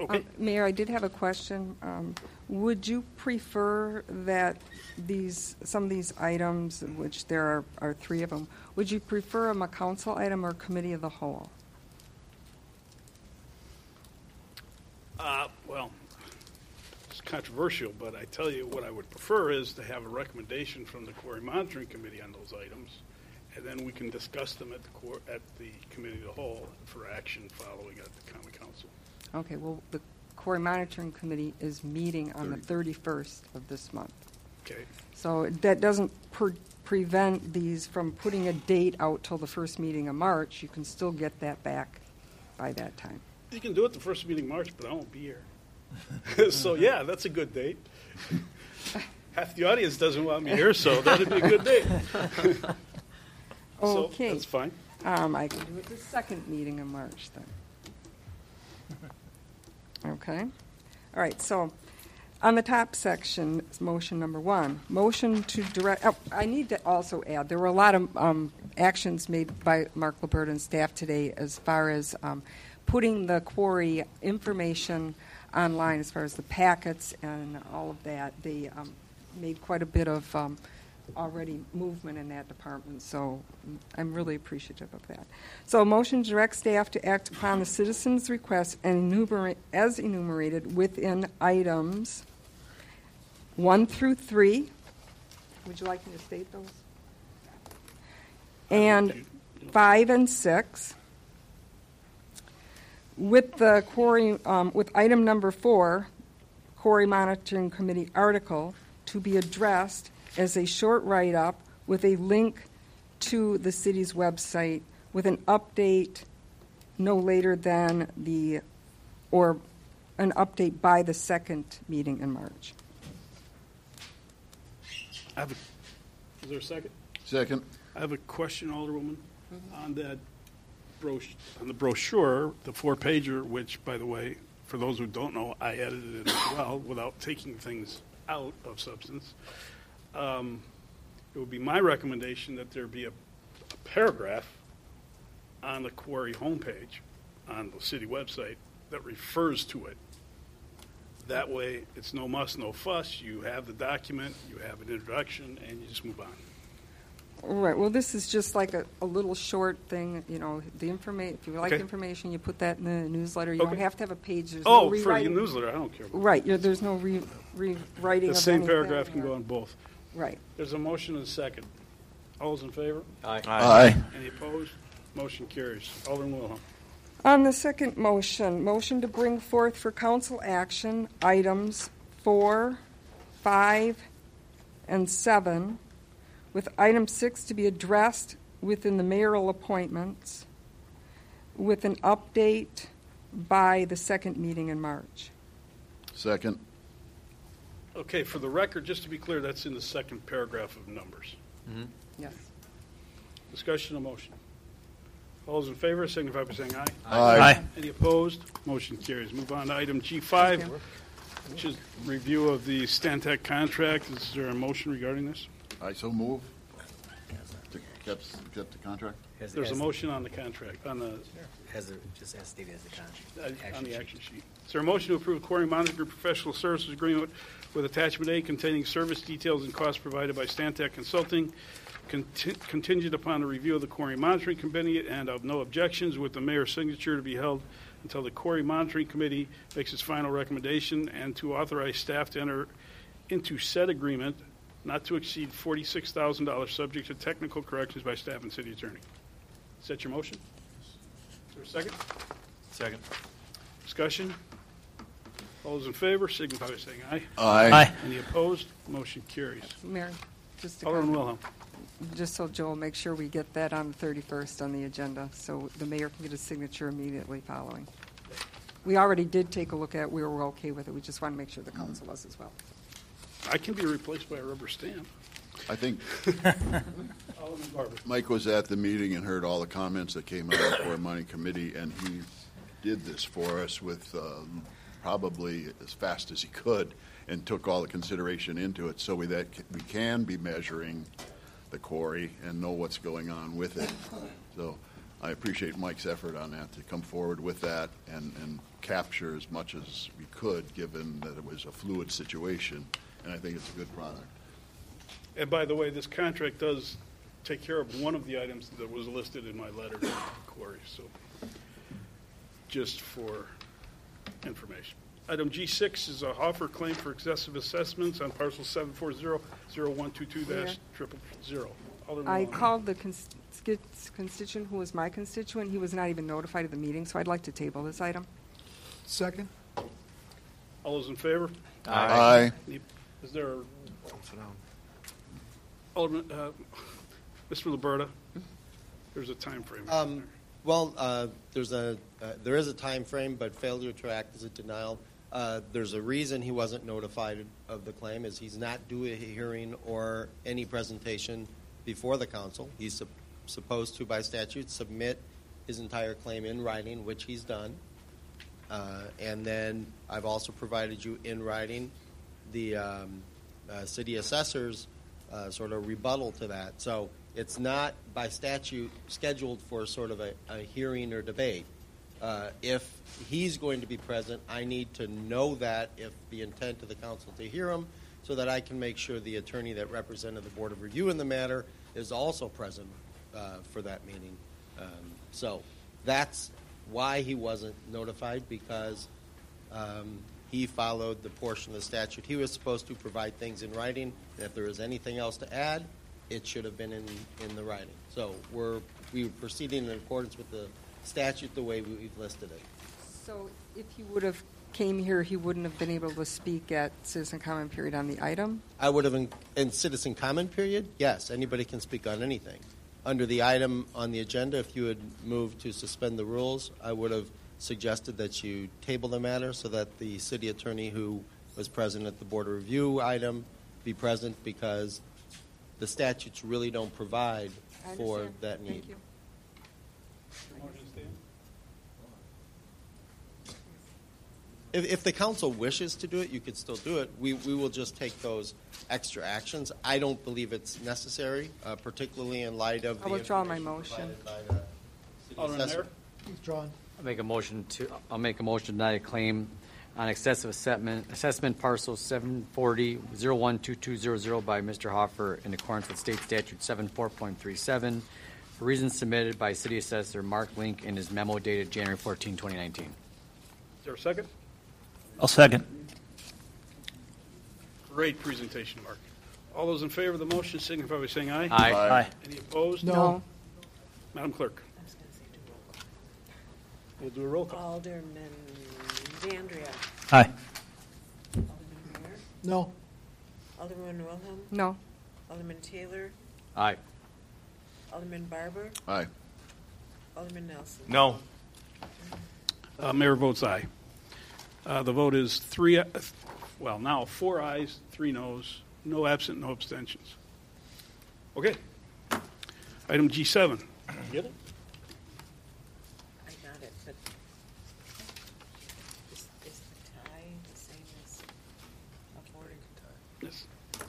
Okay. Mayor, I did have a question. Would you prefer that some of these items, which there are three of them, would you prefer them a council item or committee of the whole? Well, it's controversial, but I tell you what I would prefer is to have a recommendation from the Quarry Monitoring Committee on those items, and then we can discuss them at the committee of the whole for action following at the common council. Okay, well, the Quarry Monitoring Committee is meeting on the 31st of this month. Okay. So that doesn't prevent these from putting a date out till the first meeting of March. You can still get that back by that time. You can do it the first meeting in March, but I won't be here. So, yeah, that's a good date. Half the audience doesn't want me here, so that'd be a good date. Okay. So that's fine. I can do it the second meeting in March then. Okay. All right, so on the top section, motion number 1, motion to direct, I need to also add, there were a lot of actions made by Mark Liburd and staff today as far as putting the quarry information online, as far as the packets and all of that. They made quite a bit of already movement in that department, so I'm really appreciative of that. So a motion to direct staff to act upon the citizens' requests and as enumerated within items 1 through 3. Would you like me to state those? And 5 and 6. With the quarry, with item number 4, Quarry Monitoring Committee article to be addressed as a short write-up with a link to the city's website with an update no later than an update by the second meeting in March. Is there a second? Second. I have a question, Alderwoman, on that on the brochure, the 4-pager, which, by the way, for those who don't know, I edited it as well without taking things out of substance. It would be my recommendation that there be a paragraph on the Quarry homepage on the city website that refers to it. That way, it's no muss, no fuss. You have the document, you have an introduction, and you just move on. Right. Well, this is just like a little short thing. You know, the information. If you like information, you put that in the newsletter. You don't have to have a page. There's no for rewriting. the newsletter, I don't care about Right. There's no rewriting. the of same anything, paragraph can go on both. Right. There's a motion and a second. All those in favor? Aye. Aye. Any opposed? Motion carries. Alderman Wilhelm. On the second motion to bring forth for council action items 4, 5, and 7, with item 6 to be addressed within the mayoral appointments, with an update by the second meeting in March. Second. Okay, for the record, just to be clear, that's in the second paragraph of numbers. Mm-hmm. Yes. Discussion of motion. All those in favor signify by saying aye. Aye. Any opposed? Motion carries. Move on to item G5, which is review of the Stantec contract. Is there a motion regarding this? I so move. To get the contract? There's a motion on the contract, on the Just as stated as the contract. on the action sheet. Is there a motion to approve Quarry Monitoring Professional Services Agreement with Attachment A containing service details and costs provided by Stantec Consulting, contingent upon a review of the Quarry Monitoring Committee and of no objections, with the mayor's signature to be held until the Quarry Monitoring Committee makes its final recommendation, and to authorize staff to enter into said agreement not to exceed $46,000, subject to technical corrections by staff and city attorney. Is that your motion? Is there a second? Second. Discussion? All those in favor signify by saying aye. Aye. Any opposed? Motion carries. Mayor, just to Alderman Wilhelm. just so Joe, make sure we get that on the 31st on the agenda, so the mayor can get his signature immediately following. We already did take a look at it. We were okay with it. We just want to make sure the council was as well. I can be replaced by a rubber stamp. I think Alderman Barber. Mike was at the meeting and heard all the comments that came out of the Quarry Money Committee, and he did this for us with probably as fast as he could and took all the consideration into it so that we can be measuring the quarry and know what's going on with it. So I appreciate Mike's effort on that to come forward with that and capture as much as we could, given that it was a fluid situation, and I think it's a good product. And by the way, this contract does take care of one of the items that was listed in my letter to Corey, so just for information. Item G6 is a offer claim for excessive assessments on parcel 740-0122-000. I called the constituent who was my constituent. He was not even notified of the meeting, so I'd like to table this item. Second? All those in favor? Aye. Is there Alderman, Mr. Liberta, there's a time frame. There is a time frame, but failure to act is a denial. There's a reason he wasn't notified of the claim, is he's not due a hearing or any presentation before the council. He's supposed to, by statute, submit his entire claim in writing, which he's done. And then I've also provided you in writing the city assessor's sort of rebuttal to that. So it's not by statute scheduled for sort of a hearing or debate. If he's going to be present, I need to know that if the intent of the council to hear him, so that I can make sure the attorney that represented the Board of Review in the matter is also present for that meeting. So that's why he wasn't notified, because he followed the portion of the statute. He was supposed to provide things in writing, and if there was anything else to add, it should have been in the writing. So we were proceeding in accordance with the statute the way we've listed it. So if he would have came here, he wouldn't have been able to speak at citizen comment period on the item? I would have, in citizen comment period, yes, anybody can speak on anything. Under the item on the agenda, if you had moved to suspend the rules, I would have suggested that you table the matter so that the city attorney who was present at the Board of Review item be present, because the statutes really don't provide for understand. that need. Thank you. If the council wishes to do it, you could still do it. We will just take those extra actions. I don't believe it's necessary, particularly in light of I'll the withdraw my information motion. provided by the city Alderman assessor. Mayor? Withdrawn. I'll make a motion to deny a claim on excessive assessment parcel 740-012200 by Mr. Hoffer in accordance with state statute 74.37 for reasons submitted by city assessor Mark Link in his memo dated January 14, 2019. Is there a second? I'll second. Great presentation, Mark. All those in favor of the motion signify by saying aye. Aye. Any opposed? No. Madam Clerk, I was going to say do roll call. we'll do a roll call. Alderman Dandria. Aye. Alderman Mayor. No. Alderman Wilhelm. No. Alderman Taylor. Aye. Alderman Barber. Aye. Alderman Nelson. No. Mayor votes aye. The vote is 4 ayes, 3 noes, no absent, no abstentions. Okay. Item G7. Get it? I got it, but is the tie the same as afforded? Yes. Okay.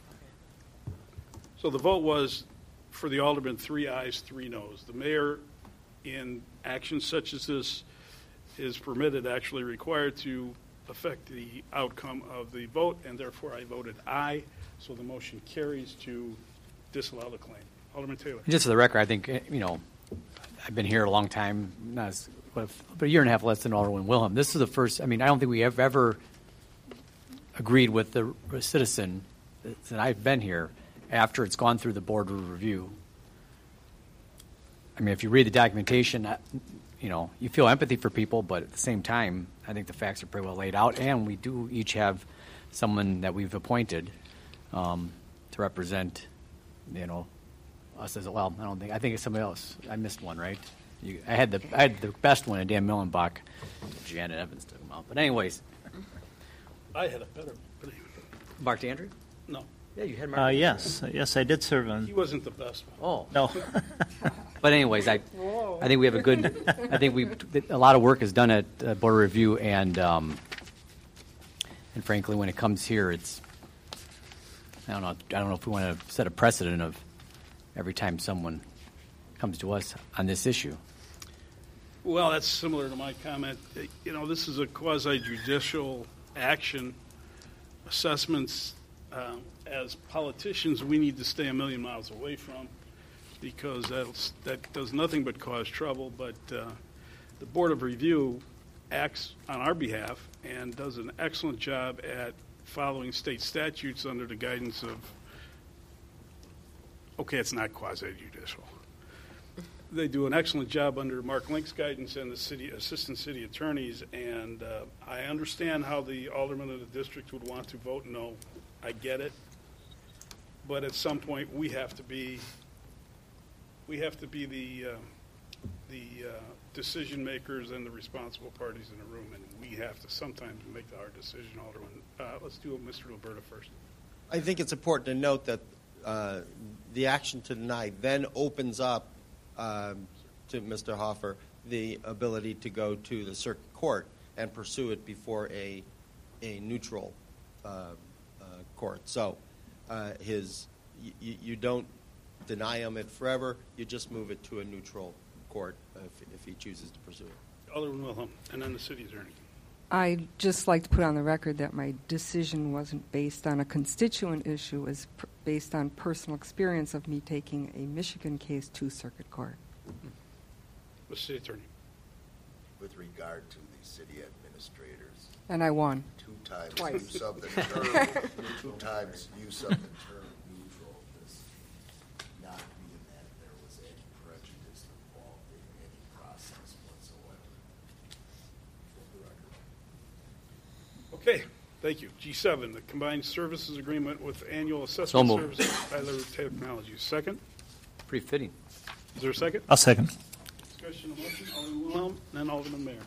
So the vote was for the alderman, 3 ayes, 3 noes. The mayor, in actions such as this, is permitted, actually required, to affect the outcome of the vote, and therefore I voted aye. So the motion carries to disallow the claim. Alderman Taylor. Just for the record, I think, I've been here a long time, but a year and a half less than Alderman Wilhelm. This is the first, I don't think we have ever agreed with the citizen that I've been here after it's gone through the Board of Review. If you read the documentation, you feel empathy for people, but at the same time, I think the facts are pretty well laid out, and we do each have someone that we've appointed to represent, us as well. I think it's somebody else. I missed one, right? I had the best one, Dan Millenbach. Janet Evans took him out. But anyways, I had a better, but Mark Dandry? no, Yeah, you had Mark. Yes, I did serve he on. wasn't the best one. Oh, No. but anyways, I think we have a good. I think a lot of work is done at Board of Review, and frankly, when it comes here, it's. I don't know if we want to set a precedent of every time someone comes to us on this issue. Well, that's similar to my comment. You know, this is a quasi-judicial action. Assessments, as politicians, we need to stay a million miles away from, because that does nothing but cause trouble. But the Board of Review acts on our behalf and does an excellent job at following state statutes under the guidance of, okay, it's not quasi-judicial. They do an excellent job under Mark Link's guidance and the assistant city attorneys, and I understand how the aldermen of the district would want to vote no. I get it. But at some point, we have to be the decision makers and the responsible parties in the room, and we have to sometimes make the hard decision, Alderman. Let's do Mr. Liberta first. I think it's important to note that the action to deny then opens up to Mr. Hoffer the ability to go to the circuit court and pursue it before a neutral court. So you don't deny him it forever. You just move it to a neutral court if he chooses to pursue it. Alderman Wilhelm, and then the city attorney. I'd just like to put on the record that my decision wasn't based on a constituent issue. It was based on personal experience of me taking a Michigan case to circuit court. The city attorney. With regard to the city administrators, And I won. two times Twice. use of the term, two times use of the term neutral does not mean that there was any prejudice involved in any process whatsoever. For the record. Okay, thank you. G7, the combined services agreement with annual So assessment moved. services by Tyler Technologies. Second? Pretty fitting. Is there a second? I'll second. Discussion of motion, Alderman Wilhelm, then Alderman Mayor.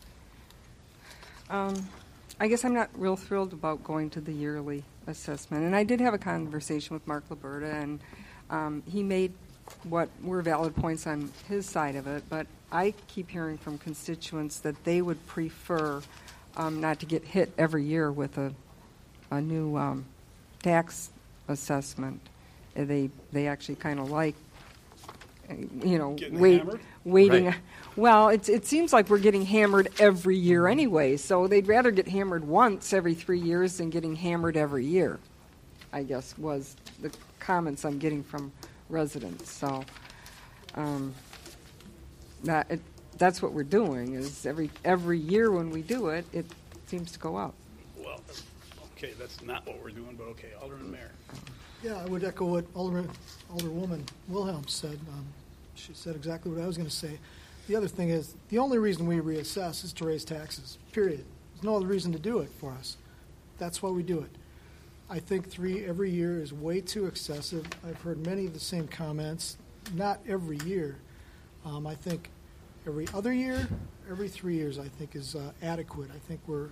I guess I'm not real thrilled about going to the yearly assessment. And I did have a conversation with Mark Liberta, and he made what were valid points on his side of it. But I keep hearing from constituents that they would prefer not to get hit every year with a new tax assessment. They actually kind of like, Getting hammered? waiting. Right. Well, it seems like we're getting hammered every year anyway, so they'd rather get hammered once every 3 years than getting hammered every year, I guess, was the comments I'm getting from residents. So that's what we're doing, is every year when we do it, it seems to go up. Well, okay, that's not what we're doing, but okay, Alderman Mayor. Yeah, I would echo what Alderwoman Wilhelm said. She said exactly what I was going to say. The other thing is, the only reason we reassess is to raise taxes, period. There's no other reason to do it for us. That's why we do it. I think 3 every year is way too excessive. I've heard many of the same comments. Not every year. I think every other year, every 3 years, I think is adequate. I think we're.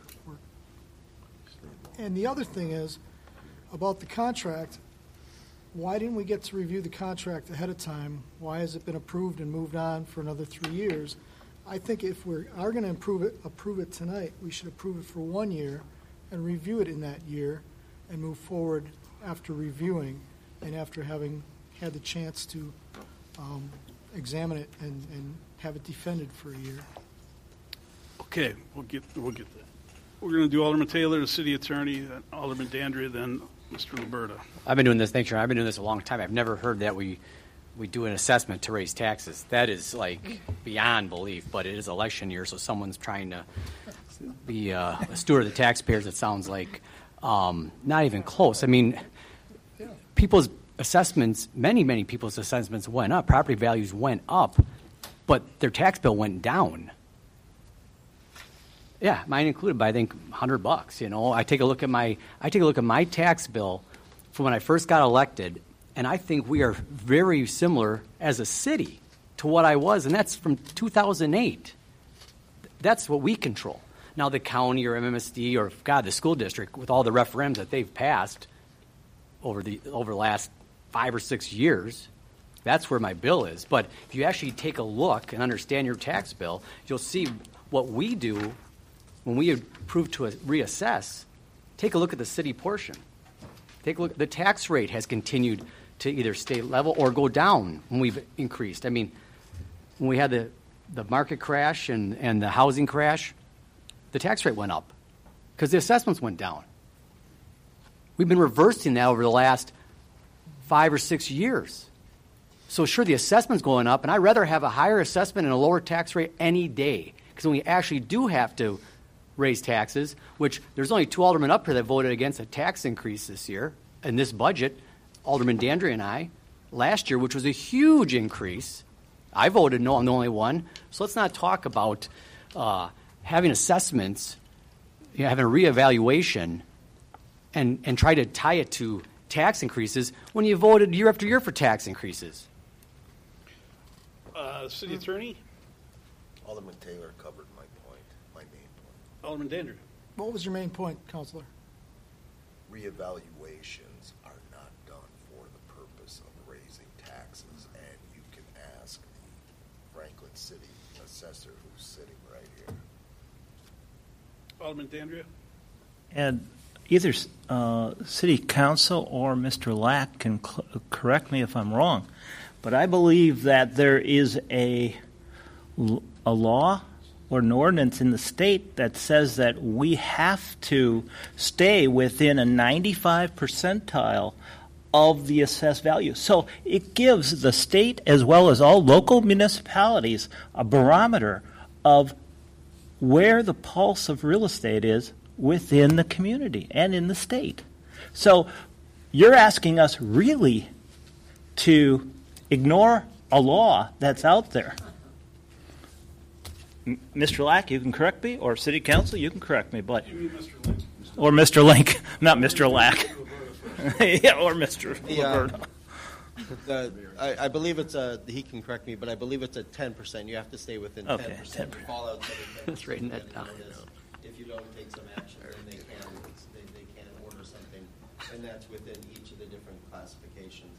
And the other thing is, about the contract, why didn't we get to review the contract ahead of time? Why has it been approved and moved on for another 3 years? I think if we are going to approve it tonight, we should approve it for 1 year and review it in that year and move forward after reviewing and after having had the chance to examine it and have it defended for a year. Okay, we'll get that. We're going to do Alderman Taylor, the city attorney, then Alderman Dandria, then Mr. Liberta. I've been doing this, thanks, Sharon. I've been doing this a long time. I've never heard that we do an assessment to raise taxes. That is like beyond belief, but it is election year, so someone's trying to be a steward of the taxpayers, it sounds like. Not even close. I mean, people's assessments, many people's assessments went up. Property values went up, but their tax bill went down. Yeah, mine included by I think $100. I take a look at my tax bill from when I first got elected, and I think we are very similar as a city to what I was, and that's from 2008. That's what we control. Now the county or MMSD or the school district with all the referendums that they've passed over the last 5 or 6 years, that's where my bill is. But if you actually take a look and understand your tax bill, you'll see what we do. When we approve to reassess, take a look at the city portion. Take a look. The tax rate has continued to either stay level or go down when we've increased. I mean, when we had the market crash and the housing crash, the tax rate went up because the assessments went down. We've been reversing that over the last 5 or 6 years. So sure, the assessment's going up, and I'd rather have a higher assessment and a lower tax rate any day. Because when we actually do have to raise taxes, which there's only 2 aldermen up here that voted against a tax increase this year in this budget, Alderman Dandry and I, last year, which was a huge increase. I voted no, I'm the only one. So let's not talk about having assessments, having a reevaluation, and try to tie it to tax increases when you voted year after year for tax increases. City Attorney, Alderman Taylor covered my point, my main point. Alderman Dandry. What was your main point, Counselor? Reevaluations are not done for the purpose of raising taxes, and you can ask the Franklin City assessor who's sitting right here. Alderman Dandria. And either City Council or Mr. Lack can correct me if I'm wrong, but I believe that there is a law or an ordinance in the state that says that we have to stay within a 95 percentile of the assessed value. So it gives the state as well as all local municipalities a barometer of where the pulse of real estate is within the community and in the state. So you're asking us really to ignore a law that's out there. Mr. Lack, you can correct me, or City Council, you can correct me, but You mean Mr. Lynch? or Mr. Link, not Mr. Lack. Yeah, or Mr. The, I believe it's he can correct me, but I believe it's a 10%. You have to stay within 10%. Okay, 10%. Fall outside of 10%. Let's write that down. If you don't take some action, then they can order something, and that's within each of the different classifications.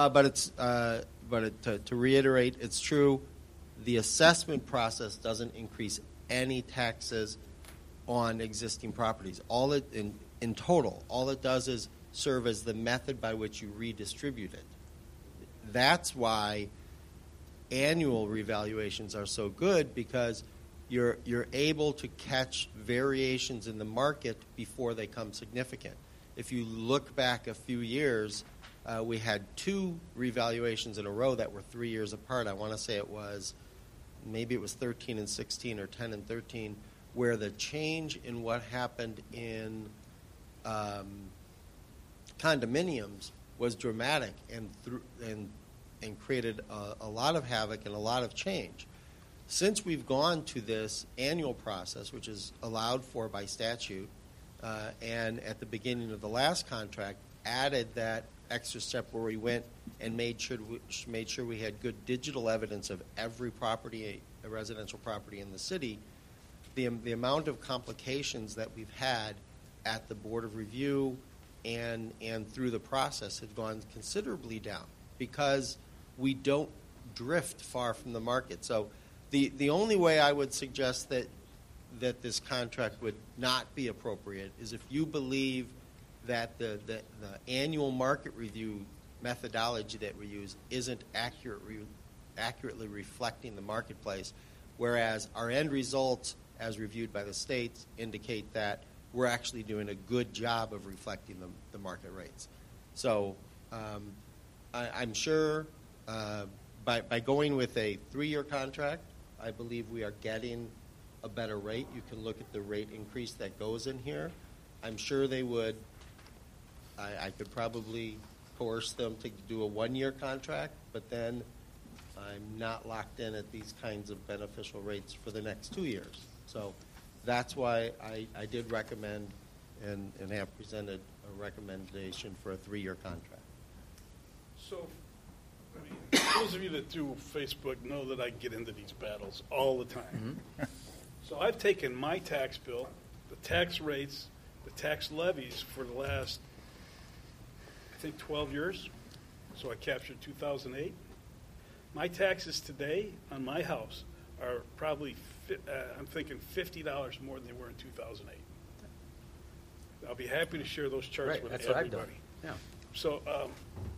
To reiterate, it's true. The assessment process doesn't increase any taxes on existing properties. All it in total, all it does is serve as the method by which you redistribute it. That's why annual revaluations are so good, because you're able to catch variations in the market before they come significant. If you look back a few years, we had 2 revaluations in a row that were 3 years apart. I want to say maybe it was 13 and 16 or 10 and 13, where the change in what happened in condominiums was dramatic and created a lot of havoc and a lot of change. Since we've gone to this annual process, which is allowed for by statute, and at the beginning of the last contract added that extra step where we went and made sure we had good digital evidence of every property, a residential property in the city, the amount of complications that we've had at the Board of Review and through the process had gone considerably down, because we don't drift far from the market. So the only way I would suggest that this contract would not be appropriate is if you believe that the annual market review methodology that we use isn't accurately reflecting the marketplace, whereas our end results, as reviewed by the states, indicate that we're actually doing a good job of reflecting the market rates. So I'm sure by going with a 3-year contract, I believe we are getting a better rate. You can look at the rate increase that goes in here. I'm sure they would. I could probably coerce them to do a 1-year contract, but then I'm not locked in at these kinds of beneficial rates for the next 2 years. So that's why I did recommend and have presented a recommendation for a 3-year contract. So, I mean, those of you that do Facebook know that I get into these battles all the time. Mm-hmm. So I've taken my tax bill, the tax rates, the tax levies for the last, I think, 12 years. So I captured 2008. My taxes today on my house are probably, I'm thinking $50 more than they were in 2008. I'll be happy to share those charts with That's everybody. what I've done. Yeah. So,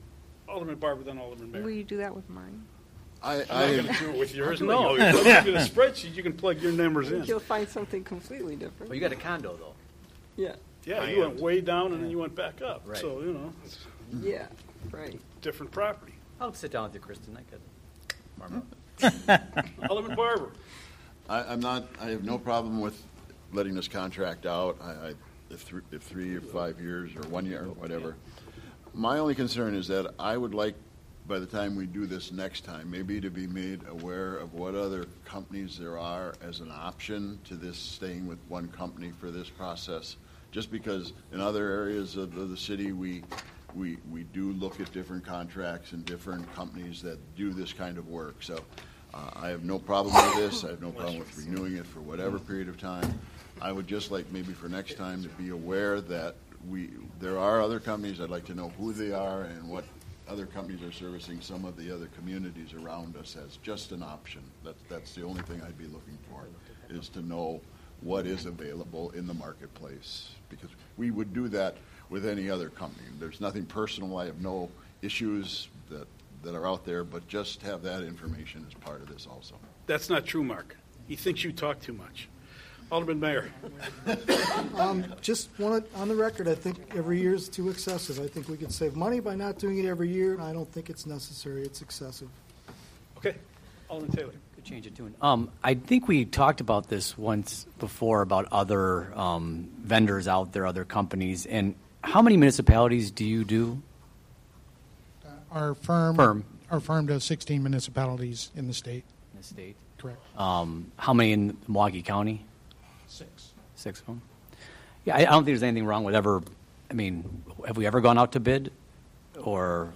Alderman Barber, then Alderman Mayor. Will you do that with mine? I I'm not going to have, do it with yours. No, you look at a spreadsheet, you can plug your numbers I think in. you'll find something completely different. Well, you got a condo, though. Yeah, Yeah, you went way down and then you went back up. Right. So, you know, it's yeah, right. different property. I'll sit down with you, Kristen. I could. Alderman Barber. I have no problem with letting this contract out, if 3 or 5 years or 1 year or whatever. My only concern is that I would like, by the time we do this next time, maybe to be made aware of what other companies there are as an option to this staying with one company for this process. Just because in other areas of the city, we do look at different contracts and different companies that do this kind of work. So I have no problem with this. I have no problem with renewing it for whatever period of time. I would just like maybe for next time to be aware that there are other companies. I'd like to know who they are and what other companies are servicing some of the other communities around us as just an option. That's the only thing I'd be looking for, is to know what is available in the marketplace. Because we would do that with any other company. There's nothing personal. I have no issues that are out there, but just have that information as part of this also. That's not true, Mark. He thinks you talk too much. Alderman Mayor. Just want it on the record, I think every year is too excessive. I think we could save money by not doing it every year, and I don't think it's necessary. It's excessive. Okay. Alderman Taylor. Could change it to I think we talked about this once before about other vendors out there, other companies. And how many municipalities do you do? Our firm Firm. does 16 municipalities in the state. In the state? Correct. How many in Milwaukee County? 6. 6 of them. Yeah, I don't think there's anything wrong with ever. I mean, have we ever gone out to bid, or?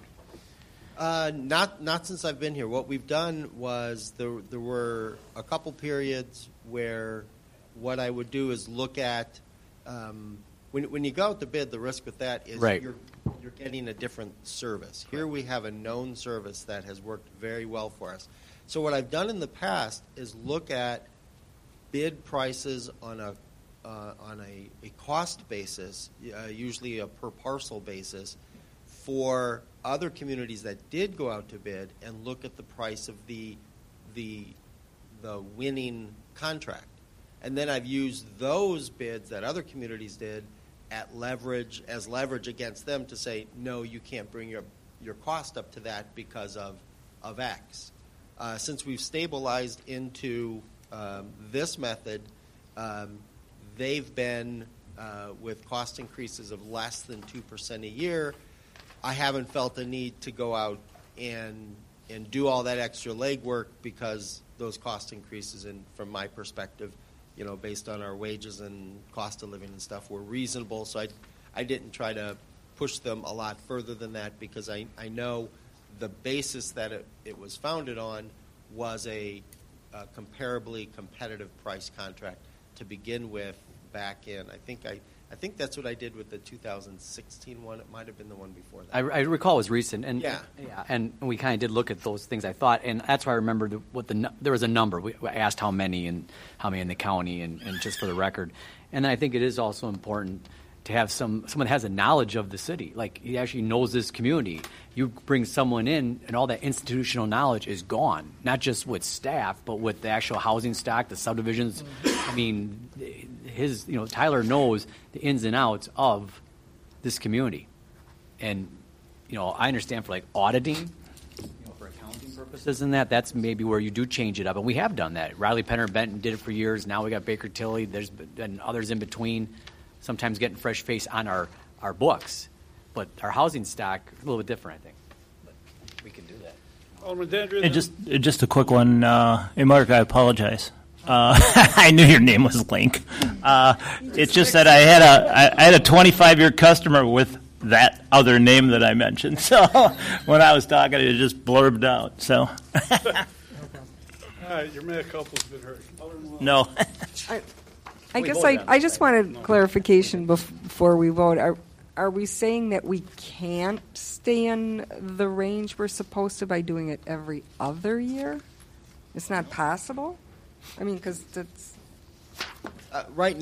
Not since I've been here. What we've done was there were a couple periods where what I would do is look at when you go out to bid, the risk with that is Right. you're getting a different service. Here we have a known service that has worked very well for us. So what I've done in the past is look at bid prices on a cost basis, usually a per parcel basis, for other communities that did go out to bid, and look at the price of the winning contract. And then I've used those bids that other communities did as leverage against them to say, no, you can't bring your cost up to that because of X. Since we've stabilized into this method, they've been with cost increases of less than 2% a year. I haven't felt the need to go out and do all that extra legwork because those cost increases, and from my perspective, based on our wages and cost of living and stuff, were reasonable. So I didn't try to push them a lot further than that, because I know the basis that it was founded on was a comparably competitive price contract to begin with back in, I think that's what I did with the 2016 one. It might have been the one before that. I recall it was recent, and Yeah. and we kind of did look at those things. I thought, and that's why I remember there was a number. We asked how many in the county, and just for the record. And I think it is also important to have someone that has a knowledge of the city, like he actually knows this community. You bring someone in, and all that institutional knowledge is gone, not just with staff, but with the actual housing stock, the subdivisions. I mean, Tyler knows the ins and outs of this community. And, I understand for like auditing, for accounting purposes and that's maybe where you do change it up. And we have done that. Riley Penner Benton did it for years. Now we got Baker Tilly. There's been others in between, sometimes getting fresh face on our books. But our housing stock, a little bit different, I think. But we can do that. Alderman Dandridge. And just a quick one. Hey, Mark, I apologize. I knew your name was Link. It's just that I had a 25-year customer with that other name that I mentioned. So when I was talking, it just blurbed out. So All right, your mea culpa's been heard. no. I We guess voted on I it, just right? wanted clarification before we vote. Are we saying that we can't stay in the range we're supposed to by doing it every other year? It's not possible? I mean, because that's... Right